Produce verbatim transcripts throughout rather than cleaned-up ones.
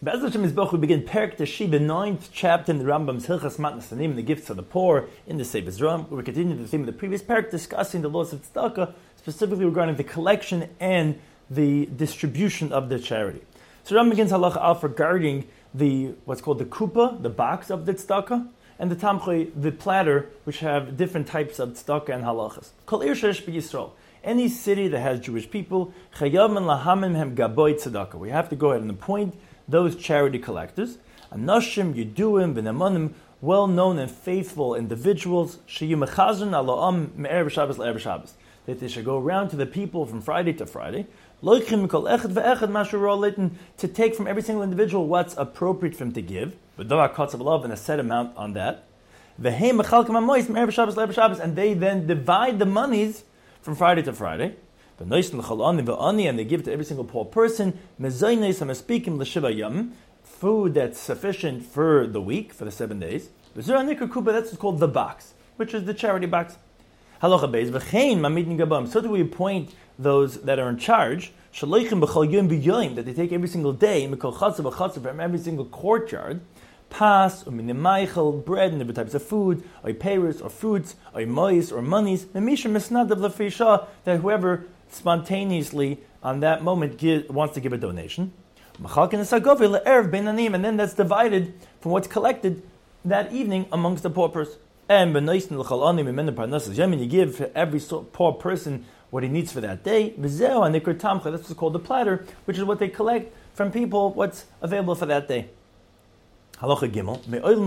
Be'ez Hashem Yisboch, we begin Perek Teshi, the ninth chapter in the Rambam's Hilchas Matnas Anim, the gifts of the poor, in the Sefer Zram. We're continuing the theme of the previous Perek, discussing the laws of tzedakah, specifically regarding the collection and the distribution of the charity. So Rambam begins Halacha Alf regarding the what's called the kupa, the box of the tzedakah, and the tamchay, the platter, which have different types of tzedakah and halachas. Kol ir sheyesh b'Yisrael. Any city that has Jewish people, chayav lahamim hem gaboy tzedakah. We have to go ahead and appoint those charity collectors, Anashim, Yeduim, V'nemanim, well-known and faithful individuals, Sheyimachazon Aloam Me'erev Shabbos Le'erev Shabbos, that they should go around to the people from Friday to Friday, Loichim Kol Echad Ve'echad Mashu Ro'Leitin, to take from every single individual what's appropriate for him to give, V'davak Kotzav Love, and a set amount on that, V'heim Mechalkim Amois Me'erev Shabbos Le'erev Shabbos, and they then divide the monies from Friday to Friday, and they give to every single poor person food that's sufficient for the week, for the seven days. That's what's called the box, which is the charity box. So do we appoint those that are in charge, that they take every single day from every single courtyard, pas, or bread and different types of food, or payers, or fruits, or mois, or monies, that whoever spontaneously on that moment give, wants to give a donation, and then that's divided from what's collected that evening amongst the poor person. And you give every poor person what he needs for that day. That's what's called the platter, which is what they collect from people, what's available for that day. Halacha Gimel.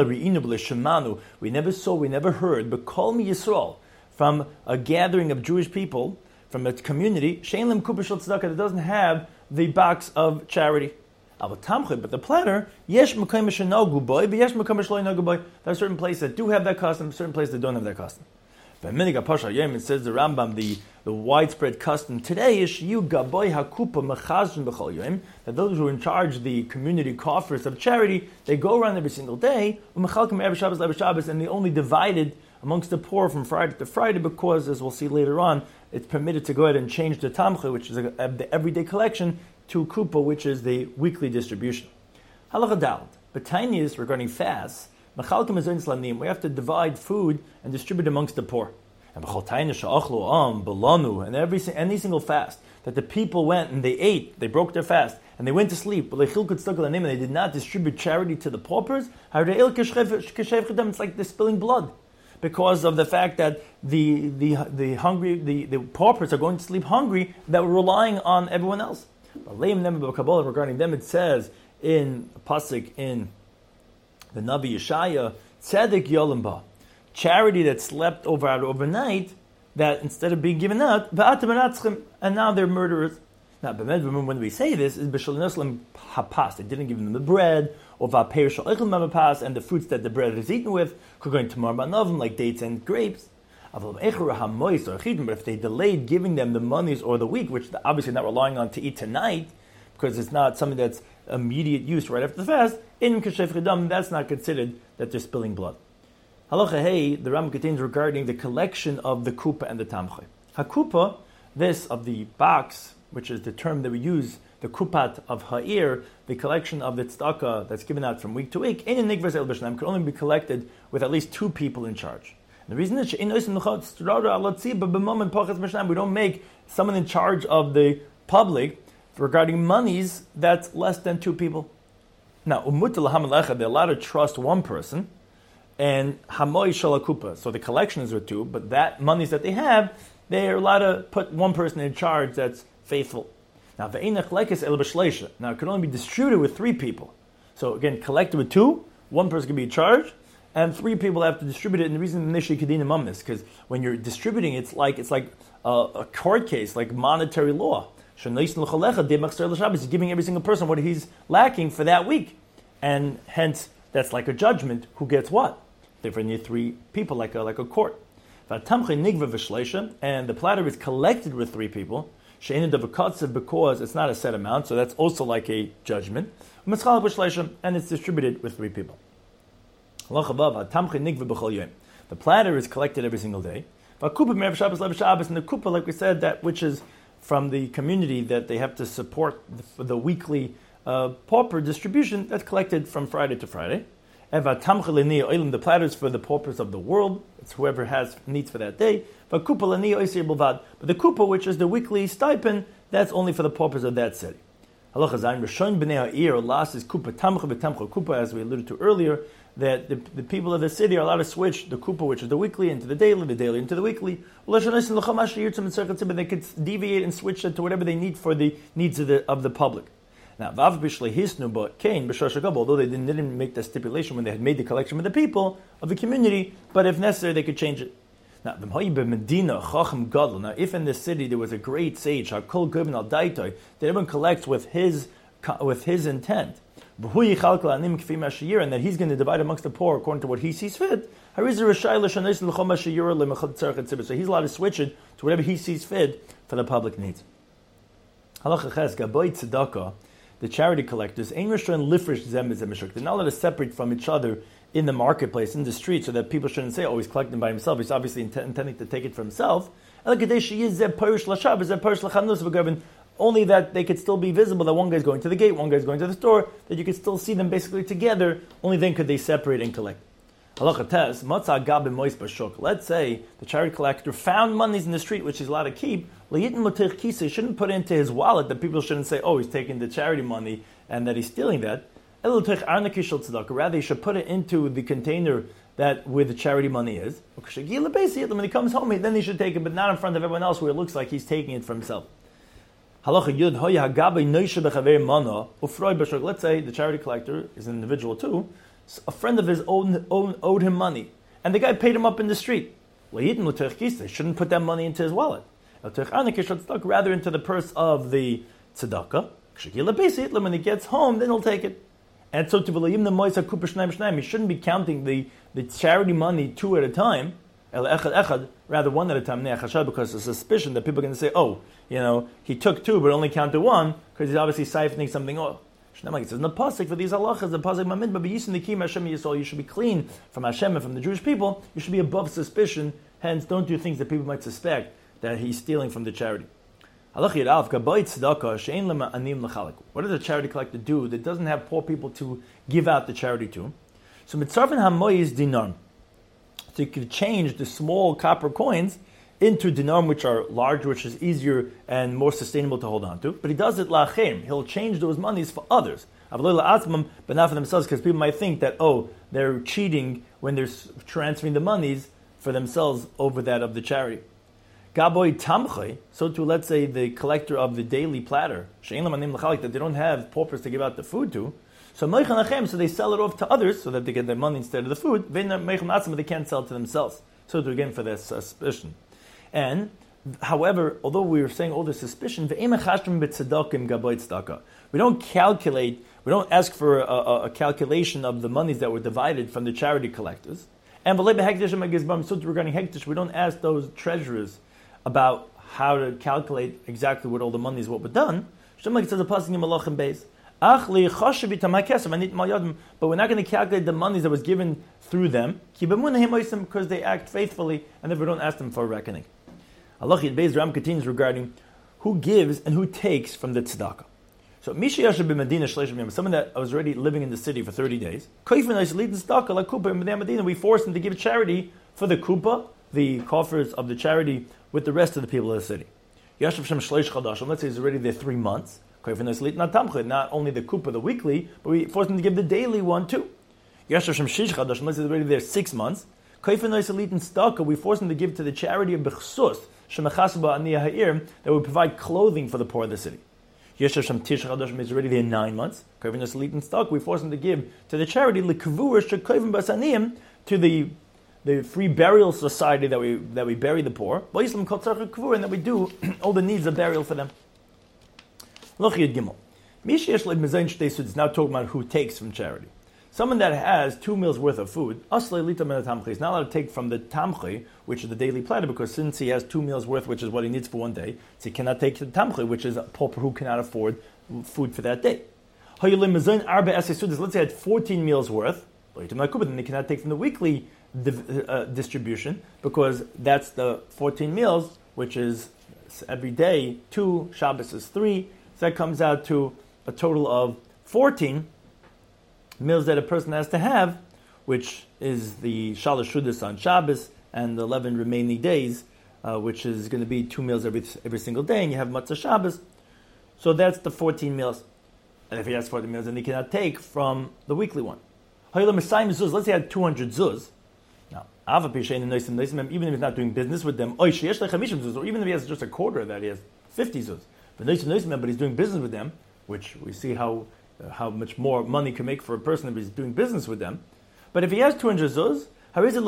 We never saw, we never heard, but call me Yisrael, from a gathering of Jewish people, from a community, Shein Kupa Shel Tzedakah, that doesn't have the box of charity. But the platter, Yesh Mekom Shenogu Boy, but Yesh Mekom Shelo Yenogu Boy. There are certain places that do have that custom, certain places that don't have that custom. But Minig HaPasha Yom, it says the Rambam, the, the widespread custom today is Shiyu Gaboy HaKupa Mechazon B'chol Yom, that those who are in charge of the community coffers of charity, they go around every single day, Umechalkim Erev Shabbos Le'erev Shabbos, and they only divided amongst the poor from Friday to Friday, because, as we'll see later on, it's permitted to go ahead and change the tamcha, which is a, a, the everyday collection, to kupa, which is the weekly distribution. Halacha Daled. But tiny is regarding fasts. Machalkim is in we have to divide food and distribute amongst the poor. And and every any single fast that the people went and they ate, they broke their fast, and they went to sleep, and they did not distribute charity to the paupers, it's like they're spilling blood, because of the fact that the the the hungry the, the paupers are going to sleep hungry, that were relying on everyone else. Regarding them, it says in a pasuk in the Navi Yeshaya, Tzedek Yolim Ba, charity that slept over out overnight, that instead of being given out, and now they're murderers. Now, when we say this, is b'shalim hapas. They didn't give them the bread, or va'peir shalichim hapas, and the fruits that the bread is eaten with, going to marbanovim, like dates and grapes. But if they delayed giving them the monies or the week, which they're obviously not relying on to eat tonight, because it's not something that's immediate use right after the fast, in kashef chidam, that's not considered that they're spilling blood. Halacha Hey, the Rambam contains regarding the collection of the kupa and the tamchay. Hakupa, this of the box, which is the term that we use, the kupat of ha'ir, the collection of the tzedakah that's given out from week to week, in a nigvas el b'shnam, can only be collected with at least two people in charge. And the reason is we don't make someone in charge of the public regarding monies that's less than two people. Now, they're allowed to trust one person, and hamoy shalakupa, so the collection is with two, but that monies that they have, they are allowed to put one person in charge that's faithful. Now, now it can only be distributed with three people. So again, collected with two, one person can be in charge, and three people have to distribute it. And the reason initially kedina mumnis, because when you're distributing, it's like it's like a, a court case, like monetary law. He's giving every single person what he's lacking for that week, and hence that's like a judgment. Who gets what? Therefore, you need three people, like a like a court. And the platter is collected with three people, because it's not a set amount, so that's also like a judgment. And it's distributed with three people. The platter is collected every single day. And the kupa, like we said, that which is from the community that they have to support the, the weekly uh, pauper distribution that's collected from Friday to Friday. The platters for the paupers of the world. It's whoever has needs for that day. But the kupa, which is the weekly stipend, that's only for the paupers of that city. Halacha zayin Rishon b'nei ha'ir last is kupa tamcha v'tamcha kupa, as we alluded to earlier, that the, the people of the city are allowed to switch the kupa, which is the weekly, into the daily, the daily into the weekly. They could deviate and switch it to whatever they need for the needs of the of the public. Now, although they didn't, didn't make that stipulation when they had made the collection with the people of the community, but if necessary, they could change it. Now, now if in this city there was a great sage, that everyone collects with his with his intent, and that he's going to divide amongst the poor according to what he sees fit, so he's allowed to switch it to whatever he sees fit for the public needs. The charity collectors, they're not allowed to separate from each other in the marketplace, in the street, so that people shouldn't say, oh, he's collecting by himself. He's obviously int- intending to take it for himself. Only that they could still be visible, that one guy's going to the gate, one guy's going to the store, that you could still see them basically together. Only then could they separate and collect. Let's say the charity collector found monies in the street which he's allowed to keep. He shouldn't put it into his wallet, that people shouldn't say, oh, he's taking the charity money and that he's stealing that. Rather, he should put it into the container that where the charity money is. When he comes home, then he should take it, but not in front of everyone else where it looks like he's taking it for himself. Let's say the charity collector is an individual too. A friend of his owed, owed, owed him money, and the guy paid him up in the street. He shouldn't put that money into his wallet. Rather into the purse of the tzedakah. When he gets home, then he'll take it. And so to he shouldn't be counting the, the charity money two at a time, rather one at a time, because there's a suspicion that people are going to say, oh, you know, he took two but only counted one, because he's obviously siphoning something off. It says in the pasuk for these halachas, the pasuk mamid, but you should be clean from Hashem and from the Jewish people. You should be above suspicion. Hence, don't do things that people might suspect that he's stealing from the charity. What does a charity collector do that doesn't have poor people to give out the charity to? So mitzarfen hamoyis dinar. So you could change the small copper coins into dinar, which are large, which is easier and more sustainable to hold on to. But he does it la'achem. He'll change those monies for others. But not for themselves, because people might think that, oh, they're cheating when they're transferring the monies for themselves over that of the charity. Gaboy tamche, so to, let's say, the collector of the daily platter, that they don't have paupers to give out the food to, so so they sell it off to others so that they get their money instead of the food, but they can't sell it to themselves. So to, again, for their suspicion. And, however, although we were saying all the suspicion, we don't calculate, we don't ask for a, a, a calculation of the monies that were divided from the charity collectors. And regarding hektish, we don't ask those treasurers about how to calculate exactly what all the monies, what were done. But we're not going to calculate the monies that was given through them because they act faithfully, and if we don't ask them for a reckoning. Allah Beis Ram continues regarding who gives and who takes from the tzedakah. So, someone that was already living in the city for thirty days, we forced him to give charity for the kupa, the coffers of the charity, with the rest of the people of the city. Let's say he's already there three months. Not only the kupa, the weekly, but we forced him to give the daily one too. Let's say he's already there six months. We forced him to give to the charity of Bechsus, that would provide clothing for the poor of the city. Is already there nine months. We force him to give to the charity to the the free burial society that we that we bury the poor, and that we do all the needs of burial for them. It's now talking about who takes from charity. Someone that has two meals worth of food, is not allowed to take from the tamche, which is the daily platter, because since he has two meals worth, which is what he needs for one day, so he cannot take the tamche, which is a pauper who cannot afford food for that day. Let's say I had fourteen meals worth, then they cannot take from the weekly uh, distribution, because that's the fourteen meals, which is every day two, Shabbos is three, so that comes out to a total of fourteen meals that a person has to have, which is the Shalosh Shudas on Shabbos and the eleven remaining days, uh, which is going to be two meals every every single day, and you have Matzah Shabbos. So that's the fourteen meals. And if he has fourteen meals, then he cannot take from the weekly one. Let's say he had two hundred zuz. Now, even if he's not doing business with them, or even if he has just a quarter of that, he has fifty zuz. But he's doing business with them, which we see how uh, how much more money can make for a person if he's doing business with them. But if he has two hundred zuz, I'll take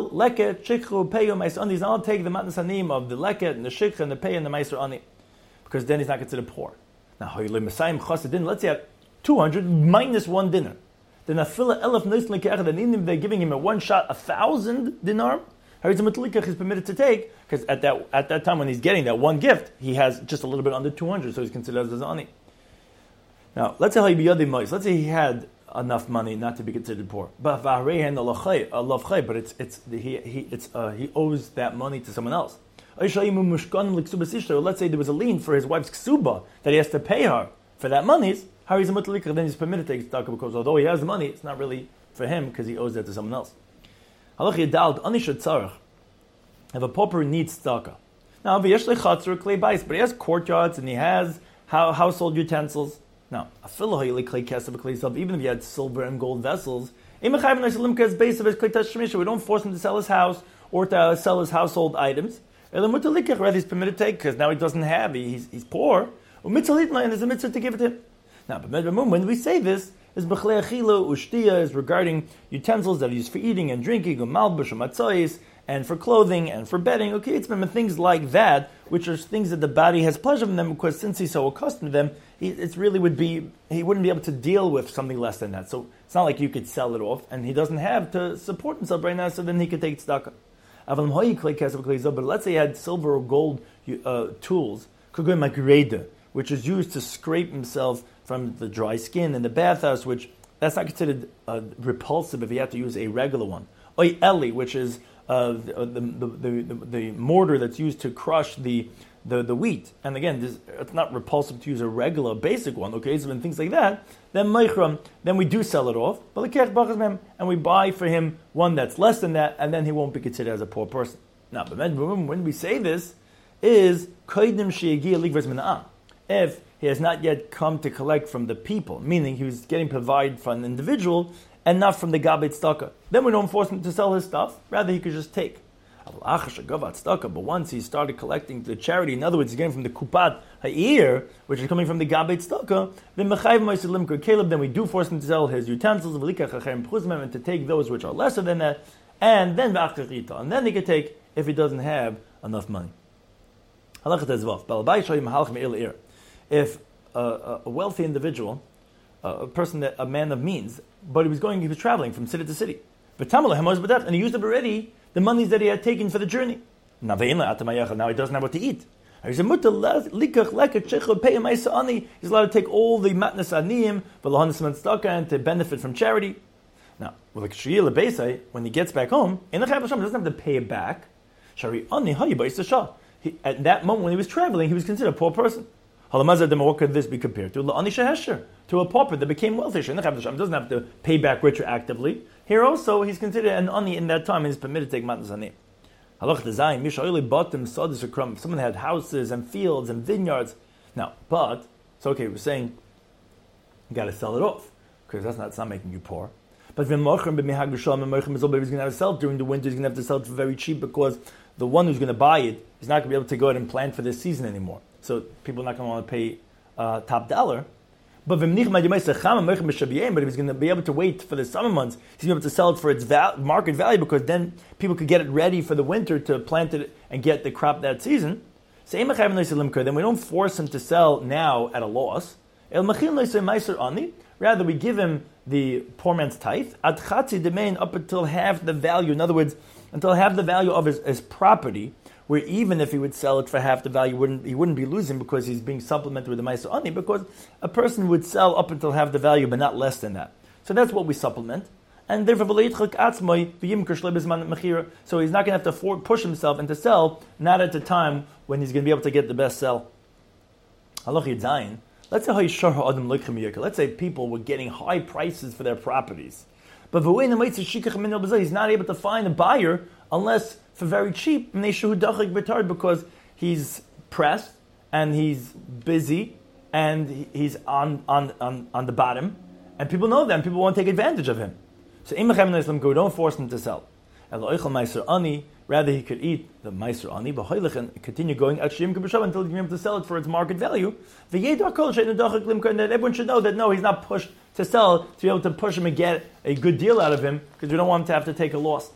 the matnas anim of the leket and the shikha and the pei and the meiser ani, because then he's not considered poor. Now, let's say I have two hundred minus one dinner. Then they're giving him a one shot a thousand dinar. He's permitted to take, because at that at that time when he's getting that one gift, he has just a little bit under two hundred, so he's considered as ani. Now, let's say let's say he had enough money not to be considered poor, but but it's it's he he it's uh, he owes that money to someone else. Let's say there was a lien for his wife's ksuba that he has to pay her for that money. How is a then he's permitted to take tzedakah, because although he has the money, it's not really for him because he owes that to someone else. If a pauper needs tzedakah, now but he has courtyards and he has household utensils. Now, even if he had silver and gold vessels, we don't force him to sell his house or to sell his household items. Rather, he's permitted to take because now he doesn't have, he's, he's poor. And there's a mitzvah to give it to him. Now, when we say this, is is regarding utensils that are used for eating and drinking, and for clothing and for bedding. Okay, it's been things like that, which are things that the body has pleasure in them, because since he's so accustomed to them, he, it really would be he wouldn't be able to deal with something less than that. So it's not like you could sell it off, and he doesn't have to support himself right now. So then he could take tzedakah. But let's say he had silver or gold uh, tools, which is used to scrape himself from the dry skin in the bathhouse, which that's not considered uh, repulsive if he had to use a regular one. Oy eli, which is uh, the, the, the, the, the mortar that's used to crush the the, the wheat. And again, this, it's not repulsive to use a regular basic one, okay? So when things like that, then meichram, then we do sell it off, and we buy for him one that's less than that, and then he won't be considered as a poor person. Now, but when we say this, is if he has not yet come to collect from the people, meaning he was getting provided from an individual and not from the gabet tzedakah, then we don't force him to sell his stuff, rather he could just take. But once he started collecting the charity, in other words, he's getting from the kupat ha'ir, which is coming from the gabet tzedakah, then then we do force him to sell his utensils and to take those which are lesser than that, and then and then he could take if he doesn't have enough money. If a, a wealthy individual, a person that a man of means, but he was going, he was traveling from city to city, and he used up already the monies that he had taken for the journey. Now he doesn't have what to eat. He's allowed to take all the matnas aniyim and to benefit from charity. Now, when he gets back home, he doesn't have to pay it back. He, at that moment when he was traveling, he was considered a poor person. What could this be compared to? To a pauper that became wealthy. He doesn't have to pay back retroactively. Here also, he's considered an ani in that time, and he's permitted to take matnas ani. If someone had houses and fields and vineyards. Now, but, it's okay, we're saying, you got to sell it off, because that's not, it's not making you poor. But if he's going to have to sell it during the winter, he's going to have to sell it for very cheap, because the one who's going to buy it is not going to be able to go ahead and plant for this season anymore. So people are not going to want to pay uh, top dollar. But if he's going to be able to wait for the summer months, he's going to be able to sell it for its val- market value, because then people could get it ready for the winter to plant it and get the crop that season. Then we don't force him to sell now at a loss. Rather, we give him the poor man's tithe up until half the value. In other words, until half the value of his, his property, where even if he would sell it for half the value, wouldn't, he wouldn't be losing, because he's being supplemented with the Meiser Ani, because a person would sell up until half the value, but not less than that. So that's what we supplement. And therefore, so he's not going to have to for, push himself and to sell, not at the time when he's going to be able to get the best sell. Let's say let's say people were getting high prices for their properties, but he's not able to find a buyer unless for very cheap, because he's pressed and he's busy and he's on on on, on the bottom, and people know that, and people want to take advantage of him. So don't force him to sell. Rather, he could eat the meiser ani, and continue going until he can be able to sell it for its market value. And that everyone should know that no, he's not pushed to sell to be able to push him and get a good deal out of him, because we don't want him to have to take a loss.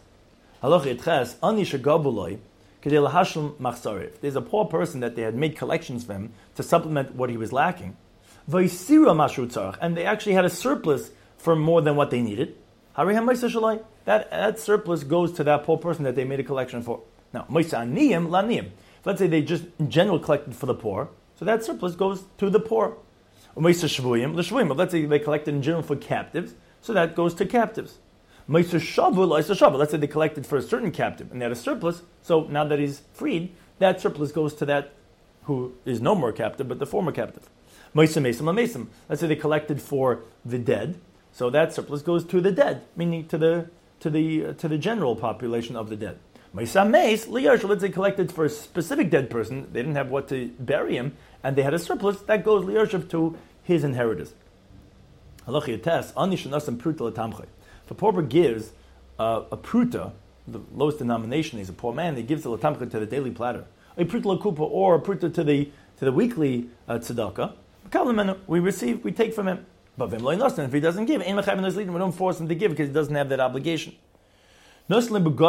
There's a poor person that they had made collections for him to supplement what he was lacking, and they actually had a surplus for more than what they needed. That, that surplus goes to that poor person that they made a collection for. Now, let's say they just in general collected for the poor, so that surplus goes to the poor. Let's say they collected in general for captives, so that goes to captives. Let's say they collected for a certain captive and they had a surplus, so now that he's freed, that surplus goes to that who is no more captive, but the former captive. Let's say they collected for the dead, so that surplus goes to the dead, meaning to the to the uh, to the general population of the dead. Let's say collected for a specific dead person, they didn't have what to bury him, and they had a surplus, that goes liyarshiv to his inheritors. If a pauper gives uh, a pruta, the lowest denomination, he's a poor man, he gives the latamcha to the daily platter, a pruta lakupa or a pruta to the to the weekly uh, tzedakah, we receive, we take from him. But if he doesn't give, we don't force him to give because he doesn't have that obligation. Let's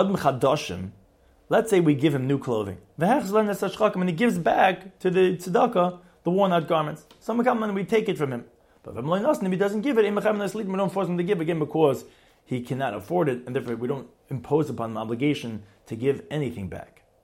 say we give him new clothing. And he gives back to the tzedakah the worn out garments. So we take it from him. But if he doesn't give it, we don't force him to give again because he cannot afford it, and therefore we don't impose upon him obligation to give anything back.